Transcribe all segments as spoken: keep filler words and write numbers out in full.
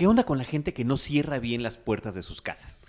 ¿Qué onda con la gente que no cierra bien las puertas de sus casas?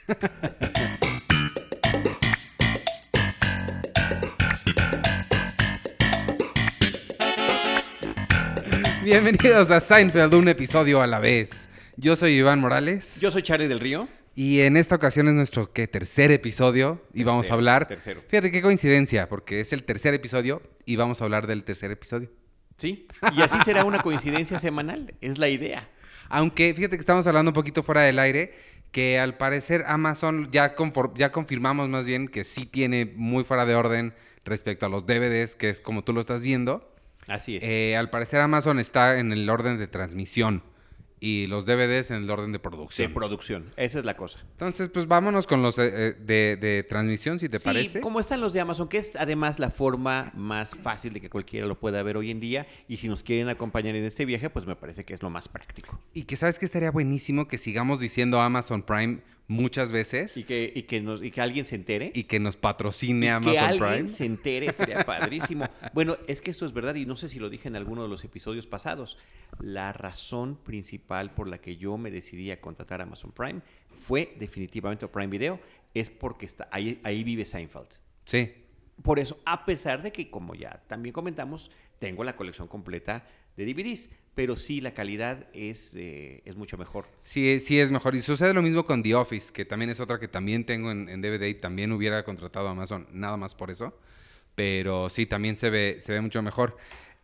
Bienvenidos a Seinfeld, un episodio a la vez. Yo soy Iván Morales. Yo soy Charlie del Río. Y en esta ocasión es nuestro ¿qué? tercer episodio. Y Tercero, vamos a hablar... tercero. Fíjate qué coincidencia, porque es el tercer episodio y vamos a hablar del tercer episodio. Sí, y así será una coincidencia semanal, es la idea. Aunque fíjate que estamos hablando un poquito fuera del aire, que al parecer Amazon ya, conform- ya confirmamos más bien que sí tiene muy fuera de orden respecto a los D V Ds, que es como tú lo estás viendo. Así es. Eh, al parecer Amazon está en el orden de transmisión y los D V Ds en el orden de producción. De producción, esa es la cosa. Entonces, pues vámonos con los de, de, de transmisión, si te sí, parece. como están los de Amazon, que es además la forma más fácil de que cualquiera lo pueda ver hoy en día. Y si nos quieren acompañar en este viaje, pues me parece que es lo más práctico. Y que sabes que estaría buenísimo que sigamos diciendo Amazon Prime muchas veces. Y que, y que, nos, y que alguien se entere. Y que nos patrocine Y Amazon que alguien Prime. se entere, sería padrísimo. Bueno, es que esto es verdad y no sé si lo dije en alguno de los episodios pasados. La razón principal por la que yo me decidí a contratar Amazon Prime fue definitivamente Prime Video, es porque está, ahí, ahí vive Seinfeld. Sí. Por eso, a pesar de que, como ya también comentamos, tengo la colección completa de D V Ds, pero sí, la calidad es, eh, es mucho mejor. Sí, sí es mejor. Y sucede lo mismo con The Office, que también es otra que también tengo en, en D V D y también hubiera contratado a Amazon nada más por eso. Pero sí, también se ve, se ve mucho mejor.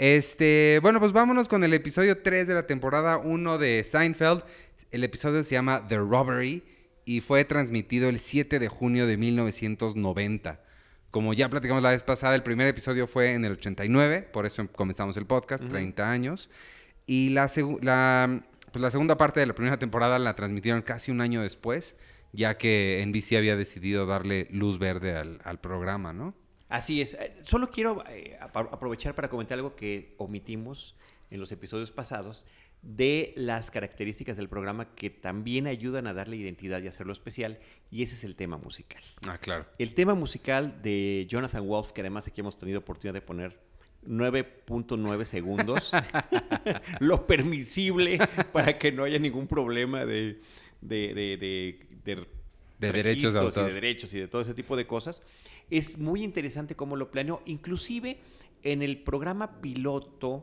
Este, bueno, pues vámonos con el episodio tres de la temporada uno de Seinfeld. El episodio se llama The Robbery y fue transmitido el siete de junio de mil novecientos noventa. Como ya platicamos la vez pasada, el primer episodio fue en el ochenta y nueve, por eso comenzamos el podcast, uh-huh. treinta años. Y la, seg- la, pues la segunda parte de la primera temporada la transmitieron casi un año después, ya que N B C había decidido darle luz verde al, al programa, ¿no? Así es. Solo quiero eh, aprovechar para comentar algo que omitimos en los episodios pasados de las características del programa que también ayudan a darle identidad y hacerlo especial, y ese es el tema musical. Ah, claro. El tema musical de Jonathan Wolf, que además aquí hemos tenido oportunidad de poner nueve punto nueve segundos, lo permisible para que no haya ningún problema de, de, de, de, de, de derechos de autor. Y de derechos y de todo ese tipo de cosas. Es muy interesante cómo lo planeó. Inclusive en el programa piloto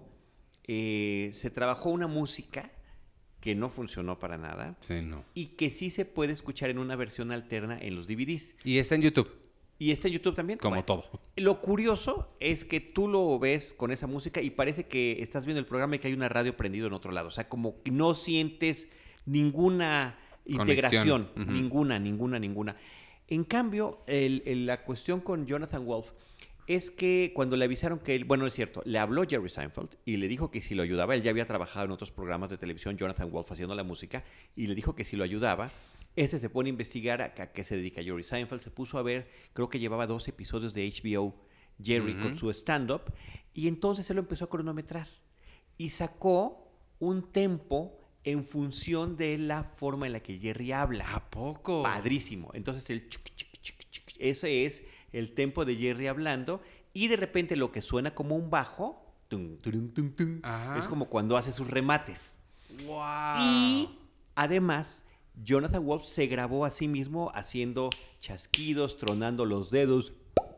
eh, se trabajó una música que no funcionó para nada. Sí, no. Y que sí se puede escuchar en una versión alterna en los D V Ds. Y está en YouTube. ¿Y está en YouTube también? Como bueno, todo. Lo curioso es que tú lo ves con esa música y parece que estás viendo el programa y que hay una radio prendido en otro lado. O sea, como que no sientes ninguna integración. Uh-huh. Ninguna, ninguna, ninguna. En cambio, el, el, la cuestión con Jonathan Wolf es que cuando le avisaron que él, bueno, es cierto, le habló Jerry Seinfeld y le dijo que si lo ayudaba, él ya había trabajado en otros programas de televisión, Jonathan Wolf haciendo la música, y le dijo que si lo ayudaba, ese se pone a investigar a, a qué se dedica Jerry Seinfeld, se puso a ver, creo que llevaba dos episodios de H B O, Jerry, uh-huh. con su stand-up, y entonces él lo empezó a cronometrar y sacó un tempo en función de la forma en la que Jerry habla. ¿A poco? Padrísimo. Entonces el chuc, chuc, chuc, chuc, ese es el tempo de Jerry hablando, y de repente lo que suena como un bajo tum, tum, tum, tum, es como cuando hace sus remates. Wow. Y además Jonathan Wolf se grabó a sí mismo haciendo chasquidos, tronando los dedos,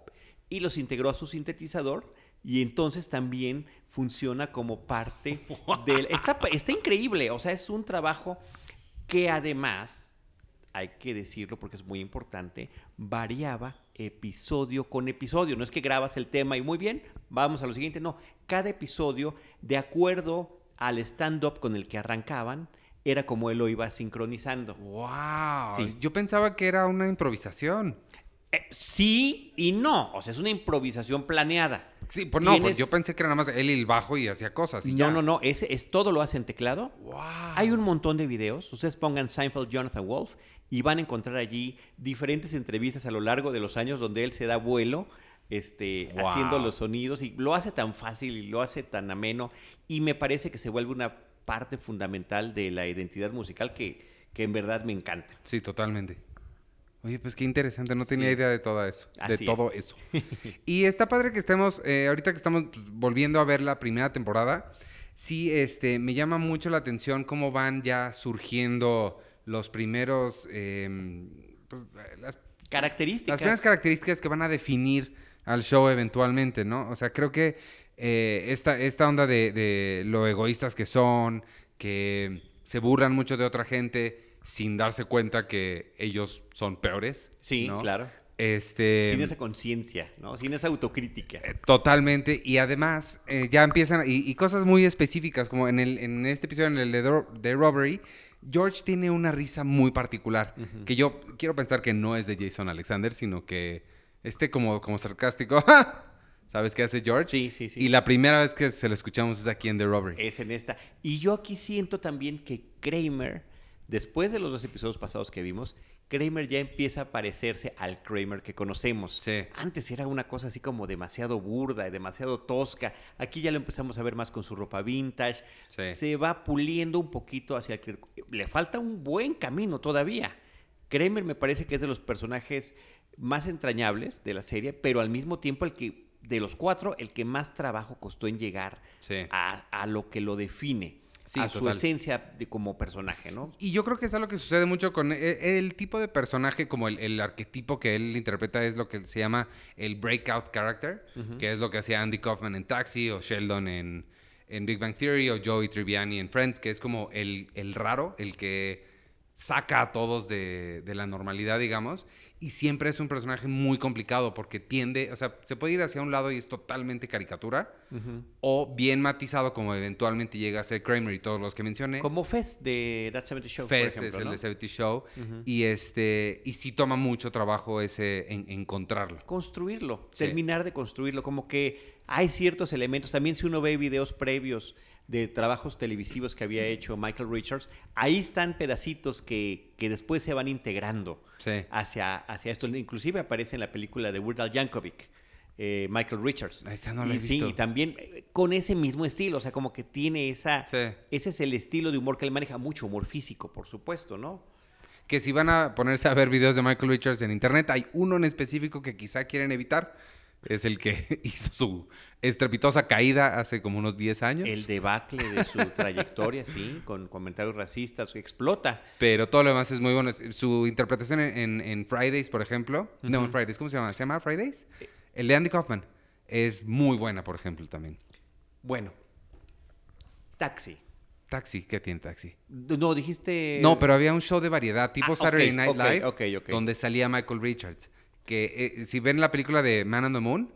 y los integró a su sintetizador, y entonces también funciona como parte del... Está, está increíble, o sea, es un trabajo que además, hay que decirlo porque es muy importante, variaba episodio con episodio. No es que grabas el tema y muy bien, vamos a lo siguiente, no. Cada episodio, de acuerdo al stand-up con el que arrancaban, era como él lo iba sincronizando. ¡Wow! Sí. Yo pensaba que era una improvisación. Eh, sí y no. O sea, es una improvisación planeada. Sí, pues no, pues yo pensé que era nada más él y el bajo y hacía cosas y No, ya. no, no. Ese es todo lo hace en teclado. ¡Wow! Hay un montón de videos. Ustedes pongan Seinfeld Jonathan Wolf y van a encontrar allí diferentes entrevistas a lo largo de los años donde él se da vuelo este, wow. haciendo los sonidos, y lo hace tan fácil y lo hace tan ameno, y me parece que se vuelve una parte fundamental de la identidad musical que, que en verdad me encanta. Sí, totalmente. Oye, pues qué interesante, no tenía sí. idea de todo eso. Así de todo es. eso. Y está padre que estemos, eh, ahorita que estamos volviendo a ver la primera temporada, sí, este, me llama mucho la atención cómo van ya surgiendo los primeros, eh, pues, las, Características. las primeras características que van a definir al show eventualmente, ¿no? O sea, creo que eh, esta, esta onda de, de lo egoístas que son, que se burlan mucho de otra gente sin darse cuenta que ellos son peores. Sí, ¿no? claro. Este, Sin esa conciencia, ¿no? Sin esa autocrítica. eh, totalmente. Y además, eh, ya empiezan, y, y cosas muy específicas, como en, el, en este episodio, en el de, Dro- de Robbery, George tiene una risa muy particular, Ujú. que yo quiero pensar que no es de Jason Alexander, sino que este como, como sarcástico, ¿sabes qué hace George? Sí, sí, sí. Y la primera vez que se lo escuchamos es aquí en The Robbery. Es en esta. Y yo aquí siento también que Kramer, después de los dos episodios pasados que vimos, Kramer ya empieza a parecerse al Kramer que conocemos. Sí. Antes era una cosa así como demasiado burda y demasiado tosca. Aquí ya lo empezamos a ver más con su ropa vintage. Sí. Se va puliendo un poquito hacia el que le falta un buen camino todavía. Kramer me parece que es de los personajes más entrañables de la serie, pero al mismo tiempo el que, de los cuatro, el que más trabajo costó en llegar Sí. a, a lo que lo define, Sí, a su total. esencia de, como personaje, ¿no? Y yo creo que es algo que sucede mucho con el, el tipo de personaje, como el, el arquetipo que él interpreta es lo que se llama el breakout character, Ujú. que es lo que hacía Andy Kaufman en Taxi, o Sheldon en, en Big Bang Theory, o Joey Tribbiani en Friends, que es como el, el raro, el que saca a todos de, de la normalidad, digamos. Y siempre es un personaje muy complicado porque tiende, o sea, se puede ir hacia un lado y es totalmente caricatura, Ujú. o bien matizado como eventualmente llega a ser Kramer y todos los que mencioné. Como Fez de That setenta Show, Fez por ejemplo, es el ¿no? de setenta Show. Ujú. Y este y sí toma mucho trabajo ese en, encontrarlo. Construirlo, Sí. terminar de construirlo, como que hay ciertos elementos, también si uno ve videos previos de trabajos televisivos que había hecho Michael Richards, ahí están pedacitos que, que después se van integrando Sí. hacia, hacia esto, inclusive aparece en la película de Weird Al Yankovic, eh, Michael Richards. Esa no la y he sí, visto. y también eh, con ese mismo estilo, o sea, como que tiene esa, Sí. ese es el estilo de humor que él maneja, mucho humor físico, por supuesto, ¿no? Que si van a ponerse a ver videos de Michael Richards en internet, hay uno en específico que quizá quieren evitar. Es el que hizo su estrepitosa caída hace como unos diez años. El debacle de su trayectoria, sí, con comentarios racistas, explota. Pero todo lo demás es muy bueno. Su interpretación en, en, en Fridays, por ejemplo. No, en Fridays. ¿Cómo se llama? ¿Se llama Fridays? El de Andy Kaufman. Es muy buena, por ejemplo, también. Bueno, Taxi. Taxi. ¿Qué tiene Taxi? No, dijiste... No, pero había un show de variedad, tipo Ah, Saturday ok, Night ok, Live, ok, ok. donde salía Michael Richards. Que eh, si ven la película de Man on the Moon,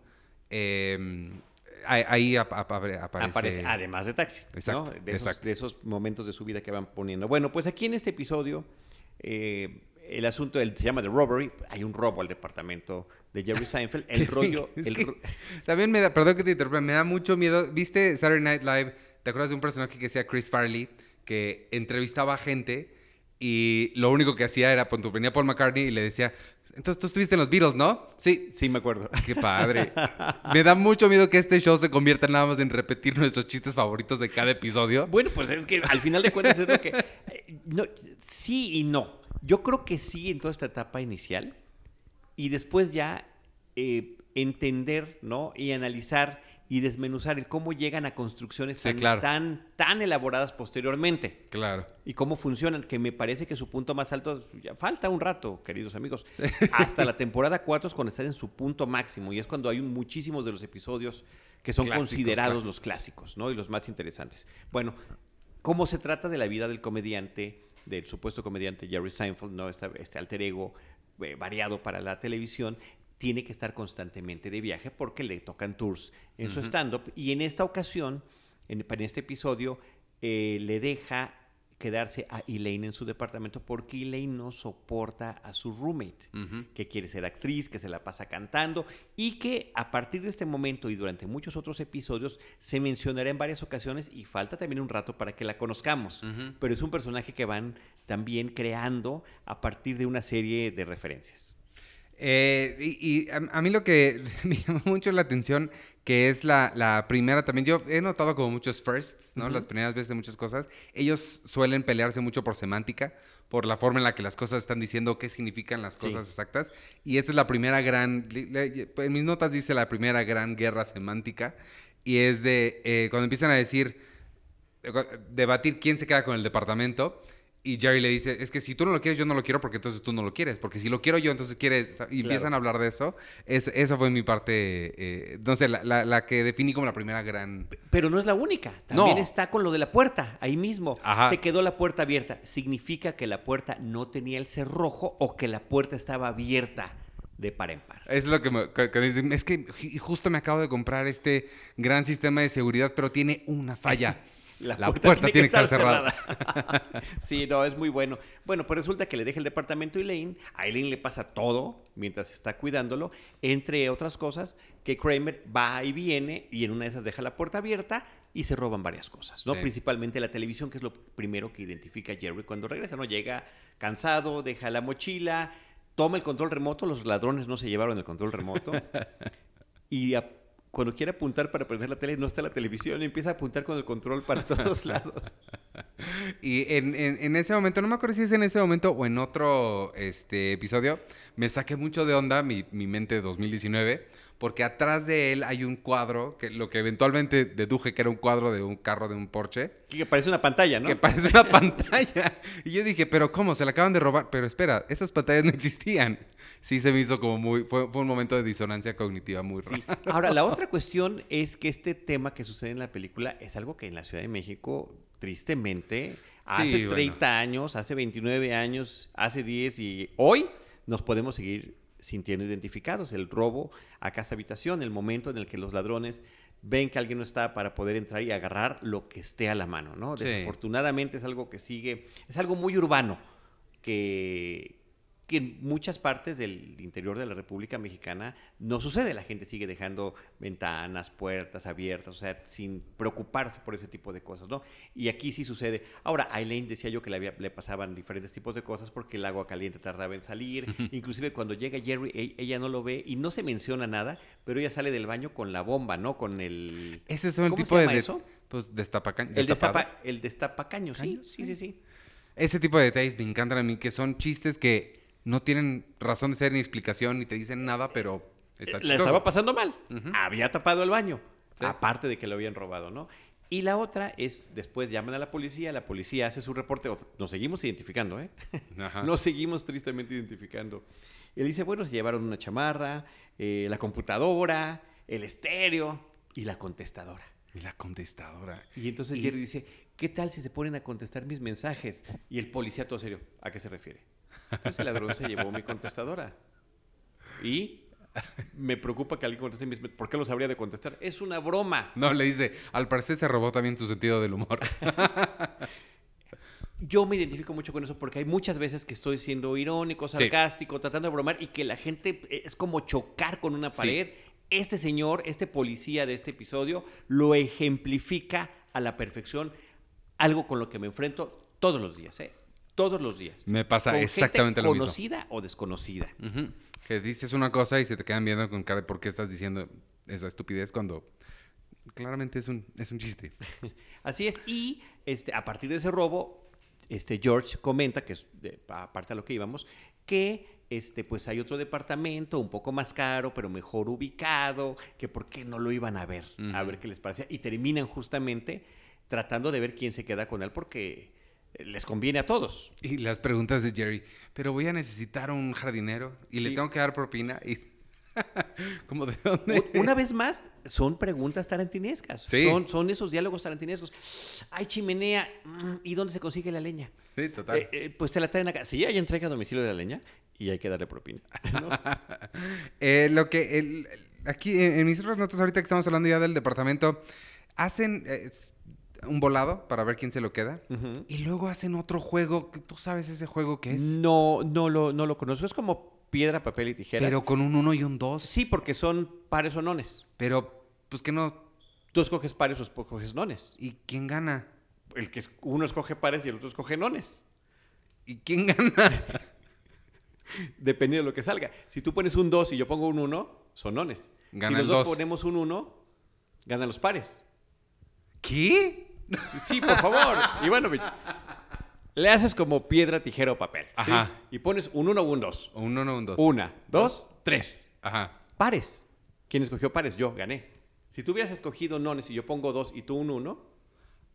eh, ahí, ahí ap- ap- aparece... Aparece, además de Taxi, Exacto, ¿no? De esos, exacto. de esos momentos de su vida que van poniendo. Bueno, pues aquí en este episodio, eh, el asunto del- se llama The Robbery. Hay un robo al departamento de Jerry Seinfeld. El rollo... Es el que ro- también me da, perdón que te interrumpa, me da mucho miedo. ¿Viste Saturday Night Live? ¿Te acuerdas de un personaje que decía Chris Farley? Que entrevistaba a gente y lo único que hacía era, cuando venía Paul McCartney y le decía, entonces tú estuviste en los Beatles, ¿no? Sí. Sí, me acuerdo. Qué padre. Me da mucho miedo que este show se convierta nada más en repetir nuestros chistes favoritos de cada episodio. Bueno, pues es que al final de cuentas es lo que... eh, no, sí y no. Yo creo que sí en toda esta etapa inicial y después ya eh, entender, ¿no? Y analizar y desmenuzar el cómo llegan a construcciones Sí, tan, claro. tan, tan elaboradas posteriormente Claro. y cómo funcionan, que me parece que su punto más alto, ya falta un rato, queridos amigos, hasta la temporada cuatro es cuando están en su punto máximo y es cuando hay un- muchísimos de los episodios que son Clásicos, considerados clásicos. los clásicos, ¿no? Y los más interesantes. Bueno, como se trata de la vida del comediante, del supuesto comediante Jerry Seinfeld, ¿no? Este, este alter ego eh, variado para la televisión, tiene que estar constantemente de viaje porque le tocan tours en su Ujú. stand-up. Y en esta ocasión, en, en este episodio, eh, le deja quedarse a Elaine en su departamento porque Elaine no soporta a su roommate, Ujú. que quiere ser actriz, que se la pasa cantando y que a partir de este momento y durante muchos otros episodios se mencionará en varias ocasiones y falta también un rato para que la conozcamos. Ujú. Pero es un personaje que van también creando a partir de una serie de referencias. Eh, y y a, a mí lo que me llama mucho la atención, que es la, la primera también, yo he notado como muchos firsts, ¿no? Ujú. Las primeras veces de muchas cosas. Ellos suelen pelearse mucho por semántica, por la forma en la que las cosas están diciendo qué significan las Sí. cosas exactas. Y esta es la primera gran, le- le- en mis notas dice la primera gran guerra semántica. Y es de eh, cuando empiezan a decir, debatir quién se queda con el departamento. Y Jerry le dice, es que si tú no lo quieres, yo no lo quiero porque entonces tú no lo quieres. Porque si lo quiero yo, entonces quieres... Y claro. Empiezan a hablar de eso. Es, esa fue mi parte, eh, no sé, la, la, la que definí como la primera gran... Pero no es la única. También no. está con lo de la puerta, ahí mismo. Ajá. Se quedó la puerta abierta. ¿Significa que la puerta no tenía el cerrojo o que la puerta estaba abierta de par en par? Es lo que me... Que, que dicen, es que justo me acabo de comprar este gran sistema de seguridad, pero tiene una falla. La, la puerta, puerta tiene, tiene que estar cerrada. cerrada. Sí, no, es muy bueno. Bueno, pues resulta que le deja el departamento a Elaine. A Elaine le pasa todo mientras está cuidándolo. Entre otras cosas, que Kramer va y viene y en una de esas deja la puerta abierta y se roban varias cosas, ¿no? Sí. Principalmente la televisión, que es lo primero que identifica Jerry cuando regresa, ¿no? Llega cansado, deja la mochila, toma el control remoto. Los ladrones no se llevaron el control remoto. Y a cuando quiere apuntar para prender la tele, no está la televisión, empieza a apuntar con el control para todos lados. Y en, en, en ese momento, no me acuerdo si es en ese momento o en otro este, episodio, me saqué mucho de onda mi, mi mente de dos mil diecinueve, porque atrás de él hay un cuadro, que lo que eventualmente deduje que era un cuadro de un carro de un Porsche. Que parece una pantalla, ¿no? Que parece una pantalla. Y yo dije, pero ¿cómo? Se la acaban de robar. Pero espera, esas pantallas no existían. Sí se me hizo como muy... Fue, fue un momento de disonancia cognitiva muy sí. raro. Ahora, la otra cuestión es que este tema que sucede en la película es algo que en la Ciudad de México, tristemente, hace sí, treinta bueno. años, hace veintinueve años, hace diez y hoy nos podemos seguir sintiendo identificados. El robo a casa-habitación, el momento en el que los ladrones ven que alguien no está para poder entrar y agarrar lo que esté a la mano, ¿no? Sí. Desafortunadamente es algo que sigue, es algo muy urbano, que, que en muchas partes del interior de la República Mexicana no sucede. La gente sigue dejando ventanas, puertas abiertas, o sea, sin preocuparse por ese tipo de cosas, ¿no? Y aquí sí sucede. Ahora, a Elaine decía yo que le, había, le pasaban diferentes tipos de cosas porque el agua caliente tardaba en salir. Inclusive cuando llega Jerry, ella no lo ve y no se menciona nada, pero ella sale del baño con la bomba, ¿no? Con el... Ese es un ¿Cómo tipo se llama de... eso? Pues destapacaño. El, destapa, el destapacaño, sí, sí, sí, sí. Ese tipo de detalles me encantan a mí, que son chistes que no tienen razón de ser ni explicación, ni te dicen nada, pero está chistoso. Le estaba pasando mal. Uh-huh. Había tapado el baño. Sí. Aparte de que lo habían robado, ¿no? Y la otra es, después llaman a la policía, la policía hace su reporte. Nos seguimos identificando, ¿eh? Ajá. Nos seguimos tristemente identificando. Él dice, bueno, se llevaron una chamarra, eh, la computadora, el estéreo y la contestadora. Y la contestadora. Y entonces y... Jerry dice, ¿qué tal si se ponen a contestar mis mensajes? Y el policía todo serio, ¿a qué se refiere? Pues el ladrón se llevó mi contestadora. Y me preocupa que alguien conteste mis... ¿Por qué los habría de contestar? Es una broma. No, le dice, al parecer se robó también tu sentido del humor. Yo me identifico mucho con eso porque hay muchas veces que estoy siendo irónico, sarcástico, sí. tratando de bromar y que la gente es como chocar con una pared. Sí. Este señor, este policía de este episodio, lo ejemplifica a la perfección, algo con lo que me enfrento todos los días, ¿eh? Todos los días. Me pasa con exactamente gente lo mismo. ¿Conocida o desconocida? Uh-huh. Que dices una cosa y se te quedan viendo con cara de por qué estás diciendo esa estupidez cuando claramente es un, es un chiste. Así es. Y este, a partir de ese robo, este George comenta, que es de, aparte a lo que íbamos, que este, pues hay otro departamento un poco más caro, pero mejor ubicado, que por qué no lo iban a ver, uh-huh. a ver qué les parecía. Y terminan justamente tratando de ver quién se queda con él porque... les conviene a todos. Y las preguntas de Jerry, pero voy a necesitar un jardinero y sí. le tengo que dar propina y ¿cómo de dónde? Una vez más, son preguntas tarantinescas. Sí. Son, son esos diálogos tarantinescos. Hay chimenea, ¿y dónde se consigue la leña? Sí, total. Eh, eh, pues te la traen acá. Sí, hay entrega a domicilio de la leña y hay que darle propina. ¿No? eh, lo que el, aquí en, en mis otras notas ahorita que estamos hablando ya del departamento, hacen... Eh, un volado para ver quién se lo queda. Uh-huh. Y luego hacen otro juego. ¿Tú sabes ese juego qué es? No, no lo, no lo conozco. Es como piedra, papel y tijeras. Pero con un uno y un dos. Sí, porque son pares o nones. Pero, pues que no... Tú escoges pares o escoges nones. ¿Y quién gana? El que es, uno escoge pares y el otro escoge nones. ¿Y quién gana? Depende de lo que salga. Si tú pones un dos y yo pongo un uno, son nones. Ganan si los dos dos. ponemos un uno, ganan los pares. ¿Qué? Sí, por favor. Ivanovich, le haces como piedra, tijera o papel. Ajá. ¿Sí? Y pones un uno o un dos. Un uno o un dos. Una, dos, dos, tres. Ajá. Pares. ¿Quién escogió pares? Yo, gané. Si tú hubieras escogido nones y yo pongo dos y tú un uno,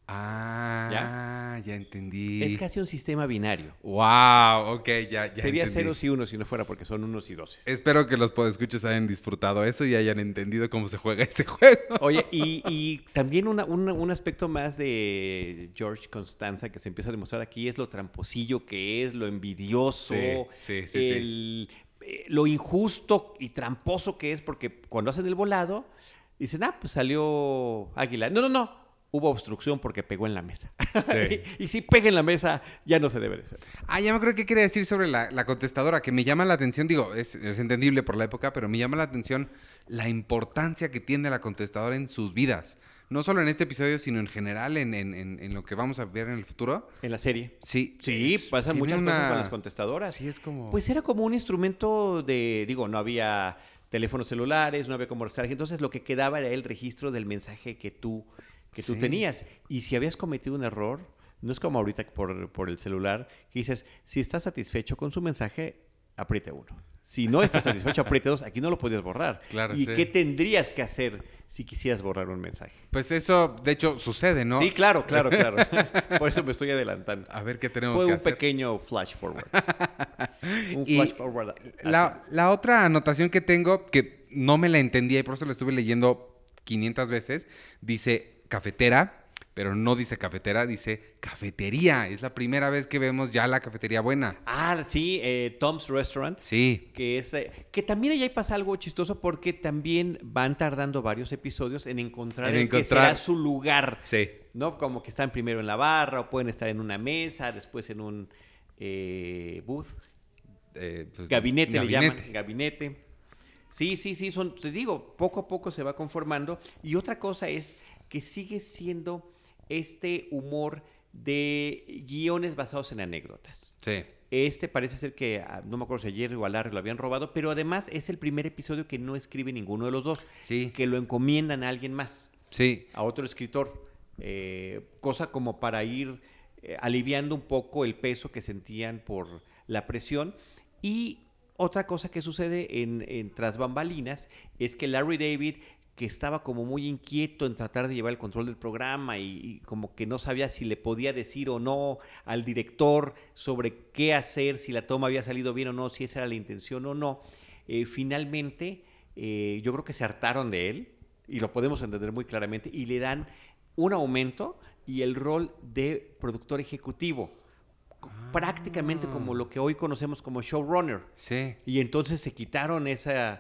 Ah, ¿ya? ya entendí. Es casi un sistema binario. Wow, ok, ya, ya Sería entendí. ceros y unos si no fuera porque son unos y doces. Espero que los podescuchos hayan disfrutado eso y hayan entendido cómo se juega ese juego. Oye, y, y también una, una, un aspecto más de George Constanza que se empieza a demostrar aquí es lo tramposillo que es, lo envidioso, Sí, sí, sí, el, eh, lo injusto y tramposo que es, porque cuando hacen el volado, dicen, ah, pues salió Águila. No, no, no. Hubo obstrucción porque pegó en la mesa. Sí. y, y si pega en la mesa, ya no se debe de hacer. Ah, ya me creo que quiere decir sobre la, la contestadora, que me llama la atención, digo, es, es entendible por la época, pero me llama la atención la importancia que tiene la contestadora en sus vidas. No solo en este episodio, sino en general, en, en, en, en lo que vamos a ver en el futuro. En la serie. Sí. Sí, es, pasan muchas una... cosas con las contestadoras. Sí, es como... Pues era como un instrumento de, digo, no había teléfonos celulares, no había como registrar. Entonces lo que quedaba era el registro del mensaje que tú, que tú Sí. tenías. Y si habías cometido un error, no es como ahorita por, por el celular, que dices, si estás satisfecho con su mensaje, apriete uno. Si no estás satisfecho, apriete dos. Aquí no lo podías borrar. Claro, ¿Y sí. qué tendrías que hacer si quisieras borrar un mensaje? Pues eso, de hecho, sucede, ¿no? Sí, claro, claro, claro. Por eso me estoy adelantando. A ver qué tenemos Fue que un hacer. pequeño flash forward. Un Y flash forward. La, la otra anotación que tengo, que no me la entendía y por eso la estuve leyendo quinientas veces, dice cafetera, pero no dice cafetera, dice cafetería. Es la primera vez que vemos ya la cafetería buena. Ah, sí, eh, Tom's Restaurant. Sí. Que es eh, que también ahí pasa algo chistoso porque también van tardando varios episodios en encontrar En el encontrar- que será su lugar. Sí. ¿No? Como que están primero en la barra o pueden estar en una mesa, después en un eh, booth. Eh, pues, Gabinete, le llaman, gabinete. Sí, sí, sí, son, te digo, poco a poco se va conformando. Y otra cosa es que sigue siendo este humor de guiones basados en anécdotas. Sí. Este parece ser que, ah, no me acuerdo si a Jerry o a Larry lo habían robado, pero además es el primer episodio que no escribe ninguno de los dos, Sí. que lo encomiendan a alguien más, Sí. a otro escritor. Eh, cosa como para ir eh, aliviando un poco el peso que sentían por la presión. Y otra cosa que sucede en, en tras bambalinas es que Larry David, que estaba como muy inquieto en tratar de llevar el control del programa y, y como que no sabía si le podía decir o no al director sobre qué hacer, si la toma había salido bien o no, si esa era la intención o no, eh, finalmente eh, yo creo que se hartaron de él y lo podemos entender muy claramente y le dan un aumento y el rol de productor ejecutivo, Ah. prácticamente como lo que hoy conocemos como showrunner. Sí. Y entonces se quitaron esa,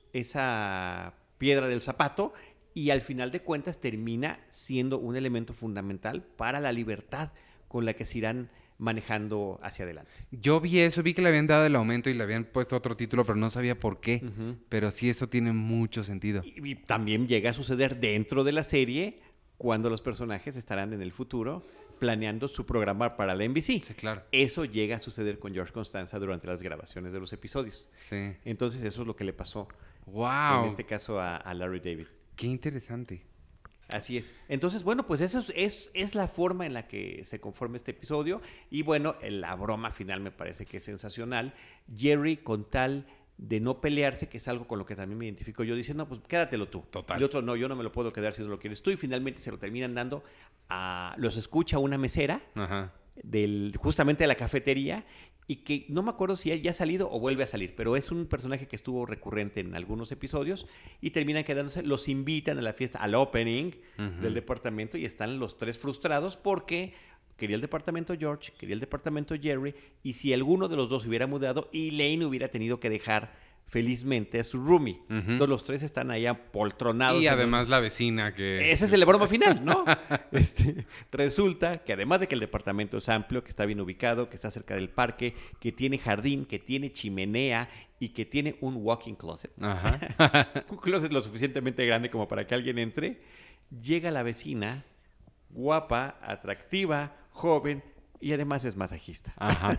esa piedra del zapato y al final de cuentas termina siendo un elemento fundamental para la libertad con la que se irán manejando hacia adelante. Yo vi eso, vi que le habían dado el aumento y le habían puesto otro título, pero no sabía por qué. Ujú. Pero sí, eso tiene mucho sentido. Y, y también llega a suceder dentro de la serie cuando los personajes estarán en el futuro planeando su programa para la N B C. Sí, claro. Eso llega a suceder con George Constanza durante las grabaciones de los episodios. Sí. Entonces eso es lo que le pasó Wow. en este caso a, a Larry David. Qué interesante. Así es. Entonces, bueno, pues eso es, es, es la forma en la que se conforma este episodio. Y bueno, la broma final me parece que es sensacional. Jerry, con tal de no pelearse, que es algo con lo que también me identifico yo, dice, no, pues quédatelo tú. Total. Y el otro, no, yo no me lo puedo quedar si no lo quieres tú. Y finalmente se lo terminan dando a... Los escucha una mesera Ajá. del, justamente de la cafetería y que no me acuerdo si ya ha salido o vuelve a salir, pero es un personaje que estuvo recurrente en algunos episodios y terminan quedándose, los invitan a la fiesta, al opening Ujú. del departamento y están los tres frustrados porque quería el departamento George, quería el departamento Jerry y si alguno de los dos hubiera mudado, Elaine hubiera tenido que dejar felizmente a su roomie. Ujú. Entonces los tres están ahí apoltronados. Y en un- además la vecina que... ese es el broma final, ¿no? Este, resulta que además de que el departamento es amplio, que está bien ubicado, que está cerca del parque, que tiene jardín, que tiene chimenea y que tiene un walk-in closet. Ajá. Un closet lo suficientemente grande como para que alguien entre. Llega la vecina, guapa, atractiva, joven y además es masajista. Ajá.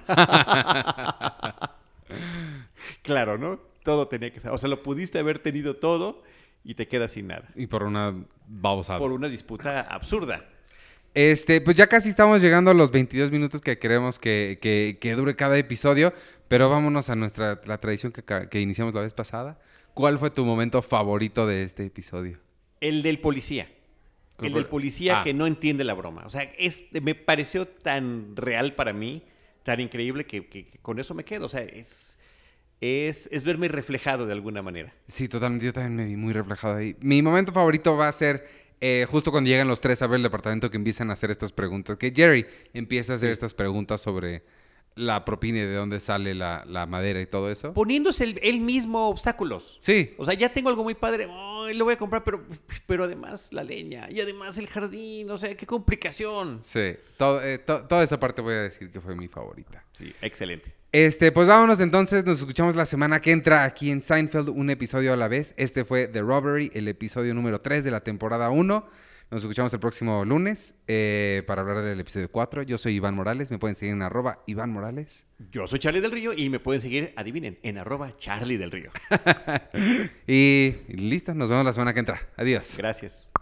Claro, ¿no? Todo tenía que ser. O sea, lo pudiste haber tenido todo y te quedas sin nada. Y por una babosada. Por una disputa absurda. Este, pues ya casi estamos llegando a los veintidós minutos que queremos que, que, que dure cada episodio, pero vámonos a nuestra la tradición que, ca- que iniciamos la vez pasada. ¿Cuál fue tu momento favorito de este episodio? El del policía. El del policía Ah. que no entiende la broma. O sea, es, me pareció tan real para mí, tan increíble que, que- que con eso me quedo. O sea, es, es, es verme reflejado de alguna manera. Sí, totalmente. Yo también me vi muy reflejado ahí. Mi momento favorito va a ser eh, justo cuando llegan los tres a ver el departamento que empiezan a hacer estas preguntas. Que Jerry empieza a hacer Sí. estas preguntas sobre la propina y de dónde sale la, la madera y todo eso. Poniéndose él, él mismo obstáculos. Sí. O sea, ya tengo algo muy padre, oh, lo voy a comprar, pero, pero además la leña y además el jardín, o sea, qué complicación. Sí. Todo, eh, to- toda esa parte voy a decir que fue mi favorita. Sí, excelente. Este, pues vámonos entonces, nos escuchamos la semana que entra aquí en Seinfeld, un episodio a la vez. Este fue The Robbery, el episodio número tres de la temporada uno. Nos escuchamos el próximo lunes eh, para hablar del episodio cuatro. Yo soy Iván Morales, me pueden seguir en arroba Iván Morales. Yo soy Charlie del Río y me pueden seguir, adivinen, en arroba Charlie del Río. Y listo, nos vemos la semana que entra. Adiós. Gracias.